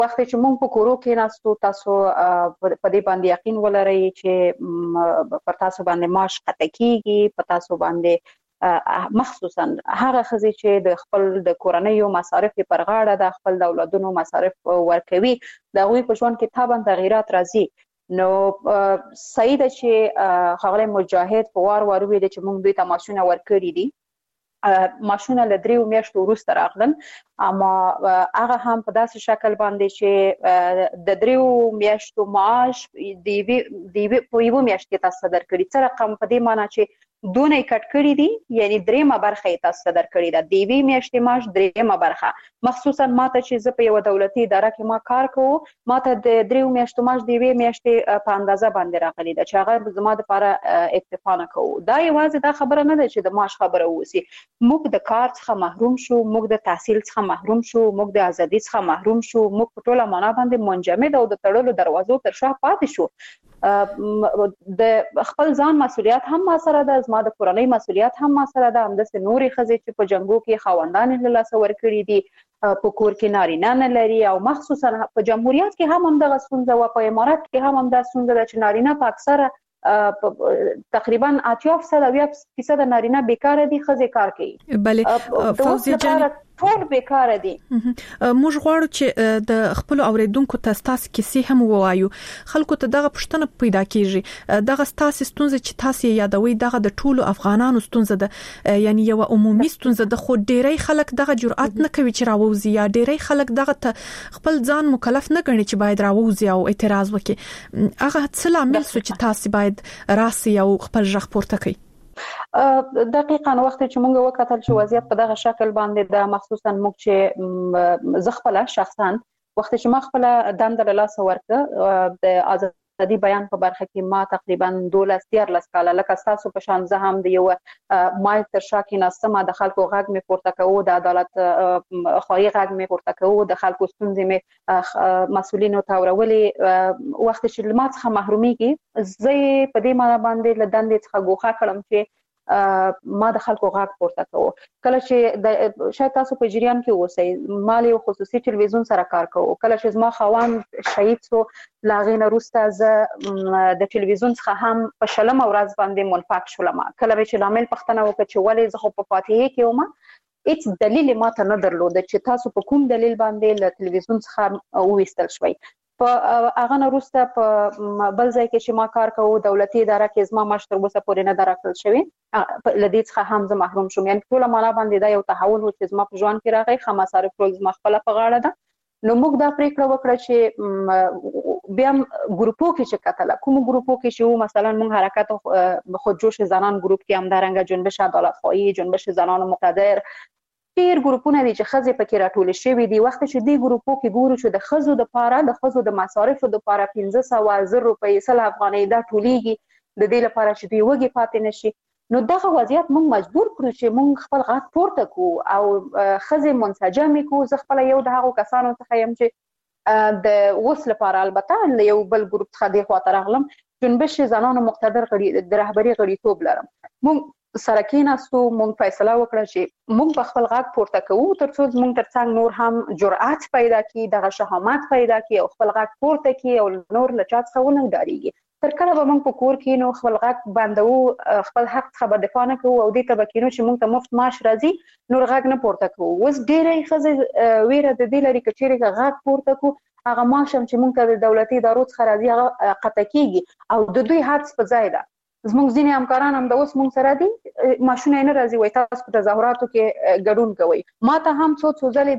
وخت چې موږ په کورو کې ناستو تاسو په دې باندې یقین ولرئ چې پر تاسو باندې معاش قطع کیږي، په تاسو باندې مخصوصا هغه ښځې چې د خپل د کورنیو مصارف پر غاړه د خپل د اولادونو مصارف ورکوي، د هغوی په ژوند کې طبعا تغیرات راځي. نو صحیح ده چې ښاغلی مجاهد په وار ویلي چې موږ دوی ته معاشونه ورکړي دي. معاشونه له 3 میاشتو وروسته راغلل، اما هغه هم په داسې شکل باندې چې د 3 میاشتو معاش د یوه میاشت کې تاسو ته درکړي. څه رقم په دې معنی چې دونه یې کټ کړي دي، یعنی 3مه برخه یې تاسو ته درکړې ده، د یوې میاشتې معاش 3مه برخه. مخصوصا ماته چې زه په یوه دولتي اداره کې ما کار کوو، ماته د 3 میاشتو معاش د یوې میاشتې په اندازه باندې راغلی ده چې هغه زما دپاره اکتفا نه کوو. دا یوازې دا خبره نه ده چې د معاش خبره ووسي، موږ د کار څخه محروم شو، موږ د تحصیل څخه محروم شو، موږ د ازادي څخه محروم شو، موږ په ټوله معنا باندې منجمد او د تړلو دروازو تر شا پاتې شو. د خپل ځان مسؤلیت هم ما سره ده، زما د کورنۍ مسؤلیت هم ما سره ده. همداسې نورې ښځې چې په جنګو کې خاوندان له لاسه ورکړي دي، په کور کې نارینه نه لري، او مخصوصا په جمهوریت کې هم همدغه ستونزه وه، په امارات کې هم همدا ستونزه ده چې نارینه په اکثره تقریبا 80% نارینه بیکاره دي، ښځې کار کوي. بله فوزیه جان، ټول بیکاره دي. موږ غواړو چې د خپل اوریدونکو ته ستاسو کیسې هم ووایو. خلکو ته دغه پوښتنه پیدا کیږي، دغه ستاسو ستونزه چې تاسو یادوي دغه د ټولو افغانانو ستونزه ده، یعنی یو عمومي ستونزه ده، خو ډیری خلک دغه جرأت نه کوي چې راووزي، یا ډیری خلک دغه ته خپل ځان مکلف نه ګڼي چې باید راووزي او اعتراض وکړي. هغه څه لامل شو چې تاسو باید راسي او خپل ژغ پورته کړئ؟ دقیقاً وخت چې موږ وکتل چې وضعیت په دغه شکل باندې ده، مخصوصا موږ چې زه خپله شخصا وخت چې ما خپله دنده له لاسه ورکړه د آزادي بیان په برخه کې، ما تقریبا 12-13 کاله لکه ستاسو په شان زه هم د یو مایک تر شا کېناستم، د خلکو غږ مې پورته کوو، د عدالت خواهي غږ مې پورته کوو، د خلکو ستونزې مې مسؤلینو ته اورولې. وخت چې له ما څخه محرومیږي، زه یې په دې معنی باندې له دندې څخه ګوښه کړم چې ما د خلکو غږ پورته کوو. کله چې شاید تاسو په جریان کې اوسئ، ما له خصوصي تلویزیون سره کار کوو. کله چې زما خاوند شهید شو، له هغې نه وروسته زه د تلویزیون څخه هم په 20مه ورځ باندې منفک شولم. کله مې چې لامل پوښتنه وکړه چې ولې زه خو په فاتحې کې وم، هیڅ دلیل ما ته نه درلوده چې تاسو په کوم دلیل باندې له تلویزیون څخه وویستل شوئ. په هغه نه وروسته په بل ځای کې چې ما کار کوو، دولتي اداره کې زما معاش تر اوسه پورې نه ده راکړل شوی، له دې څخه هم زه محروم شوم. یعنې ټوله معنا باندې دا یو تحول و چې زما په ژوند کې راغی، ښه مصارف ټول زما خپله په غاړه ده. نو موږ دا پریکړه وکړه چې بیا ګروپو کې چې کتله، کومو ګروپو کې چې وو، مثلا موږ حرکت خودجوش زنان ګروپ کې همدارنګه جنبش عدالت خواهی، جنبش زنان مقتدر، ډېر ګروپونه دي چې ښځې پکې راټولې شوي دي. وخت چې دې ګروپو کې ګورو چې د ښځو دپاره د ښځو د مصارفو دپاره 500 روپۍ 100 افغانۍ دا ټولېږي د دې لپاره چې دوی وږې پاتې نه شي. نو دغه وضعیت موږ مجبور کړو چې موږ خپل غږ پورته کړو او ښځې منسجمې کړو. زه خپله یو د هغو کسانو څخه یم چې د اوس لپاره البته له یو بل ګروپ څخه دې خواته راغلم، جنبش زنانو مقتدر د رهبري غړیتوب لرم. موږ سره کېناستو، موږ فیصله وکړه چې موږ به خپل غږ پورته کوو تر څو زموږ تر څنګ نور هم جرأت پیدا کړي، دغه شهامت پیدا کړي او خپل غږ پورته کړي او نور له چا څخه ونه ډارېږي. تر کله به موږ په کور کېنو، خپل غږ بندوو، خپل حق څخه به دفاع نه کوو او دې ته به کېنو چې موږ ته مفت معاش راځي، نور غږ نه پورته کوو. اوس ډېری ښځې ویره د دې لري که چېرې غږ پورته کړو، هغه معاش هم چې موږ ته د دولتي ادارو څخه راځي هغه قطع کېږي او د دوی حدس په ځای ده. زموږ ځینې همکاران هم د اوس موږ سره دي، معاشونه یې نه راځي، وایي تاسو په تظاهراتو کې ګډون کوئ. ما ته هم څو ځلې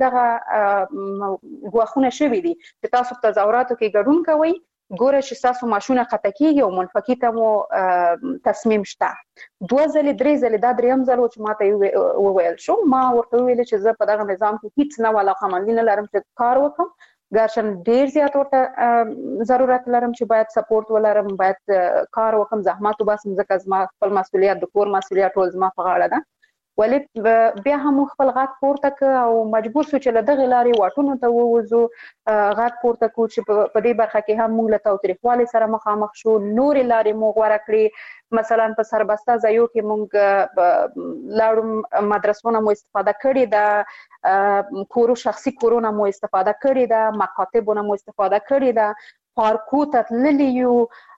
دغه ګواښونه شوي دي چې تاسو په تظاهراتو کې ګډون کوئ، ګوره چې ستاسو معاشونه قطع کېږي او منفکي ته مو تصمیم شته. 2 ځلې 3 ځلې، دا 3م ځل و چې ما ته وویل شو. ما ورته وویل چې زه په دغه نظام کې هیڅ نوع علاقه‌مندي نه لرم چې کار وکړم، ګرچن ډیر زیات ورته ضرورت لرم چې باید سپورت ولرم، باید کار وکم، زحمت وباسم، ځکه زما خپل مسؤلیت د کور مسؤلیت ټول زما په غاړه ده. ولې بیا هم خپل غږ پورته ک او مجبور شو چې له دغه لارې واټونو ته ووزو غږ پورته کو چې په دې برخه کې هم موږ له تاوتریخوالي سره مخامخ شو نور لارې موږ غوړه کړې مثلا په سربسته ځایو کې موږ لاړو مدرسونه مو استفاده کړې ده کورو شخصي کورونه مو استفاده کړې ده مکاتبونه مو استفاده کړې ده پارکو ته تللی یو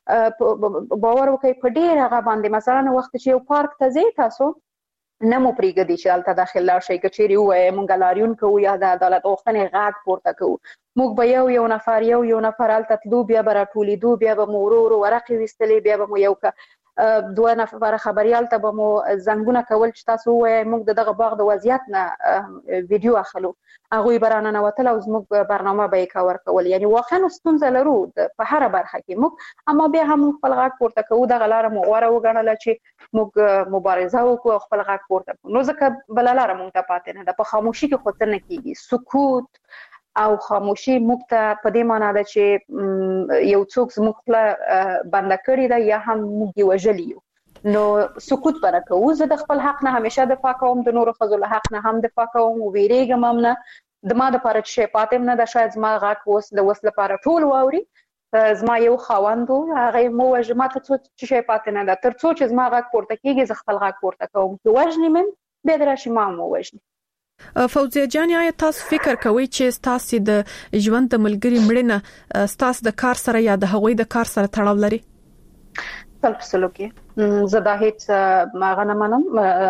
باور وکړئ په ډیر هغه باندې مثلا وخت چې یو پارک ته ځئ تاسو نه مو پریږدي چې هلته داخل لاړ شئ که چیرې ووایئ موږ لاریون کوو یا د عدالت غوښتنې غږ پورته کوو موږ به یو نفر هلته تلو بیا به راټولېدو بیا به مو ورو ورقې ویستلې بیا به مو یو دوه نفر خبریال ته به مو زنګونه کول چې تاسو ووایئ موږ د دغه باغ د وضعیت نه ویډیو اخلو هغوی به راننوتل او زموږ برنامه به یې کور کول یعنې واقعا ستونزه لرو په هره برخه کې موږ اما بیا هم خپل غږ پورته کوو دغه لاره مو غوره وګڼله چې موږ مبارزه وکړو او خپل غږ پورته کړو نو ځکه بله لاره موږ ته پاتې نه ده په خاموشي کې خو څه نه کېږي سکوت او خاموشي موږ ته په دې معنا ده چې یو څوک زموږ خوله بنده کړې ده یا هم موږ یې وژلي یو نو سکوت به نه کوو زه د خپل حق نه همیشه دفاع کوم د نورو ښځو له حق نه هم دفاع کوم ویرېږم هم نه د ما دپاره چې شی پاتې هم نه ده شاید زما غږ اوس د اوس لپاره ټول واوري زما یو خاوند و هغه یې ووژه ما ته څه شی پاتې نه ده تر څو چې زما غږ پورته کېږي زه خپل غږ پورته کوم چې وژني مې بیا د راشي ما هم ووژني فوزیه جانې آیا تاسو فکر کوئ چې تاسو د ژوند د ملګری مړینه تاسو د کار سره یا د هغوی د کار سره تړاو لري؟ سلف سلوکي زه دا هیڅ ماغه نه منم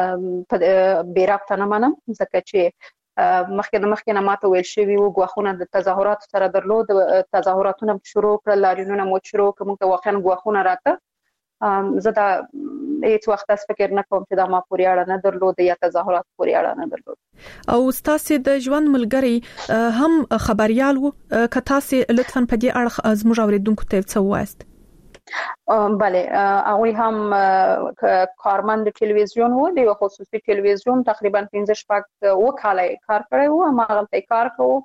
بې ربطه نه منم ځکه چې مخکې نه ماته ویل شوي وو ګواښونه د تظاهراتو سره درلود تظاهراتونه شروع کړل لاریونونه مو شروع کړل موږ ته واقعا ګواښونه راته زه دا هیڅ وخت داس فکر نه کوم چې دا ما پورې اړه نه درلود یا تظاهرات پورې اړه نه درلود او تاسو د ژوند ملګری هم خبريال وو که تاسو لطفاً په دې اړه زموږ اوریدونکو ته څه وایست؟ بله هغوی هم کارمند ټلویزیون وو د یو خصوصي ټلویزیون تقریبا 15 کاله کار کړی وو ما هلته کار کوو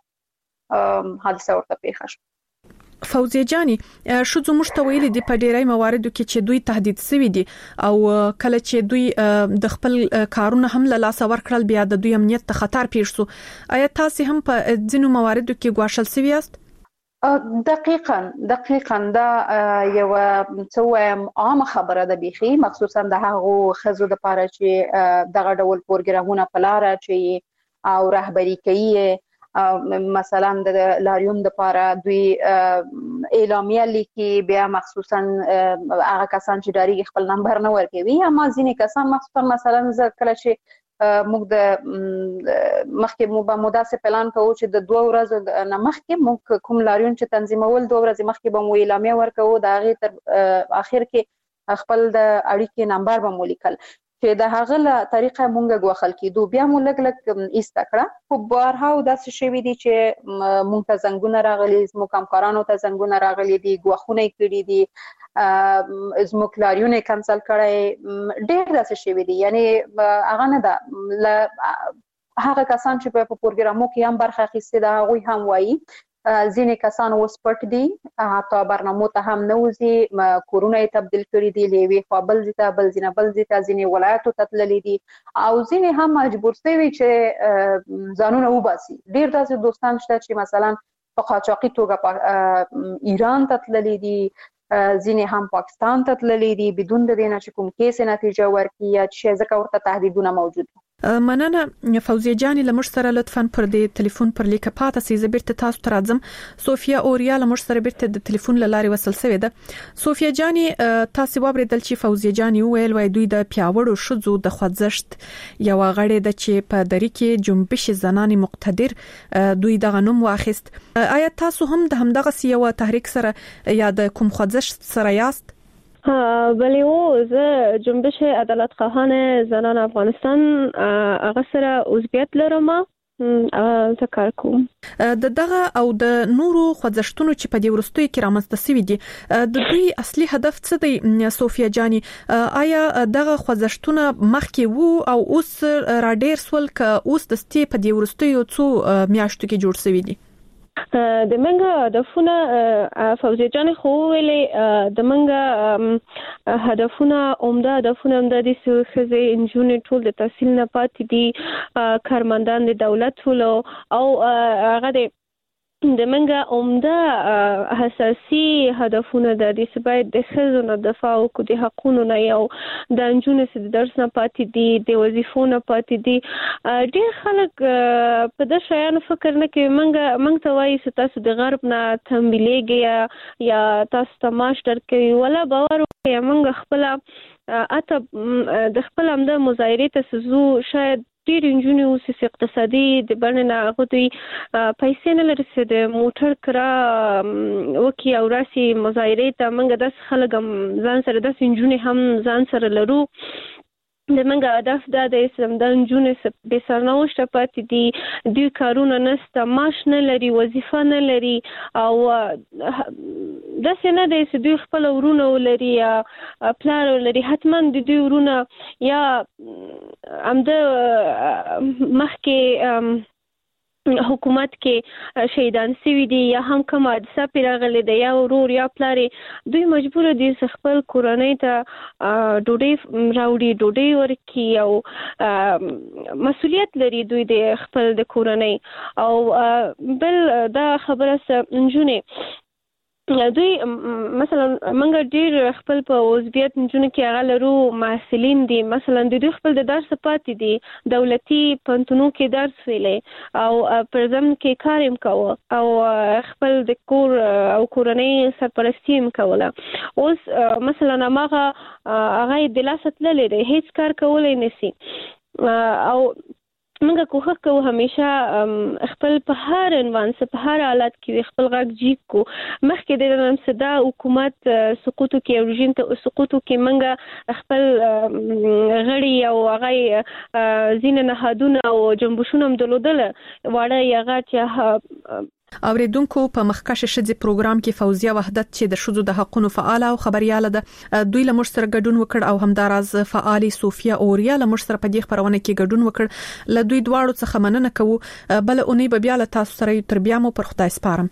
حادثه ورته پیښه شوه فوزیه جانې شذو موږ ته ویلي دي په ډیری مواردو کې چې دوی تهدید شوي دي او کله چې دوی د خپل کارونه هم له لاسه ورکړل بیا د دوی امنیت ته خطر پیښ شو آیا تاسو هم په ځینو مواردو کې ګواښل شوي یاست؟ دقیقاً دا یو څه وایم عامه خبره ده بیخي مخصوصا د هغو ښځو دپاره چې دغه ډول پروګرامونه په لاره چې او رهبري کوي مثلا د لاریون دپاره دوی اعلامیه لیکي بیا مخصوصا هغه کسان چې ډاریږي خپل نمبر نه ورکوي اما ځینې کسان مخصوصا مثلا زه کله چې موږ د مخکې مو به داسې پلان کوو چې د 2 ورځو نه مخکې موږ کوم لاریون چې تنظیمول 2 ورځې مخکې به مو اعلامیه ورکوو د هغې تر اخر کې خپل د اړیکې نمبر به مو لیکل چې د هغه له طریقه مونږ غوښل کېدو بیا مو لږ ایسته کړه خو بارها داسې شوي دي چې مونږ ته زنګونه راغلي زموږ همکارانو ته زنګونه راغلي دي ګواښونه یې کړي دي زموږ لاریون یې کنسل کړی ډېر داسې شوي دي یعنې هغه نه ده هغه کسان چې په پروګرامو کې هم برخه اخیستې ده هغوی هم وایي ځینې کسان اوس پټ دي حتی برنامو ته هم نه وځي کورونه یې تبدیل کړي دي له یوې خوا بل ځای ته بل ځای ته ځینې ولایتو ته تللي دي او ځینې هم مجبور شوي چې ځانونه وباسي ډېر داسې دوستان شته چې مثلا په قاچاقي توګه ایران ته تللي دي ځینې هم پاکستان ته تللي دي بدون د دې نه چې کوم کیس نتیجه ورکړي یا چې ځکه ورته تهدیدونه موجود دي مننه فوزیه جانې لمر سره لطفاً پر دې ټلیفون پر لیکه پاتې سي زبرته تاسو ته راځم صوفیا اوریا لمر سره برته د ټلیفون لاري وصل شوې ده صوفیا جانې تاسو وبریدل چې فوزیه جانې ویل وای دوی د پیاوړو شذو د خوځښت یو غړي د چې په دری کې جنبش زنانه مقتدر دوی د غنوم واخیست آیا تاسو هم د همدغه سیاوه تحریک سره یا د کوم خوځښت سره یاست؟ بله زه جنبش عدالت خواهان زنان افغانستان هغه سره عضویت لرم زه کار کوم د دغه او د نورو خوځښتونو چې په دې وروستیو کې رامنځته شوي دي د دوی اصلي هدف څه دی صوفیا جانې آیا دغه خوځښتونه مخکې وو او اوس را ډیر سول که اوس د ستې په دې وروستیو څو میاشتو کې جوړ شوي دي؟ د منګه هدفونه فوزي جان خو ویلې د منګه هدفونه عمده د خزي انجونې ټول د تحصیل نه پاتې دي کارمندان د دولت ټول او هغه د منګه عمده اساسي هدفونه د دې سبب د خزونو دفاع او د حقوقو نه یو د انجونې د درس نه پاتې دي د وظیفو نه پاتې دي ډېر خلک په د شایانو فکر نه کوي منګ ته وایي چې تاسو د غرب نه تمبلیږي یا تاسو تماش درکوي ولا باور وکړئ منګ خپل اته د خپل امده مظاهرې ته سزو شاید ډیر انجونې اوس اقتصادي د بڼې نه غوډي پیسې نه لري چې د موټر کرا وکي او راسي مظاهرې ته منګه د خلک ځان سره د انجونې هم ځان سره لرو د منګه هدف دا د اسلام د انجونې به سرنوشت پاتې دي دوی کارونه نسته معاش نه لري وظیفه نه لري او د سینه د دوی خپل ورونه ولري یا پلان ولري حتما د دوی ورونه یا امده مخکې حکومت کې شهیدان سوي دي یا هم کوم حادثه پیراغلي دی یا ورور یا پلاري دوی مجبور دي خپل کورنۍ ته ډوډۍ ورکړي او مسؤلیت لري دوی د خپل د کورنۍ او بل دا خبره انجونې دوی مثلا منګه ډیر خپل په عضویت نجونو کې هغه لرو محصلین دي مثلا دوی خپل د درس پاتې دي دولتي پنتونو کې درس ویلې او پرزم کې کار هم کاوه او خپل د کور او کورنۍ سرپرستی هم کوله اوس مثلا هغه د لاسه تللې دی هیڅ کار کولای نشي او منګه کوخه کوو همیشه خپل په هر عنوان په هر حالت کې خپل غږ جیب کو مخکې د نن صدا حکومت سقوطو کې او رژیم ته سقوطو کې منګه خپل غړي او هغه زین نهادونه او جنبشونه مدلودل واړه یغه چې اوریدونکو په مخکشه شذ پروګرام کې فوزیه وحدت چې د شذو د حقوقو فعال او خبرياله ده دوی له مشر ګډون وکړ او همداراز فعالي صوفیا اوریا له مشر په دې خبرونه کې ګډون وکړ له دوی دواړو څخه مننه کوو بل اونۍ به بیا له تاسو سره تر بیا مو پر خدای سپارم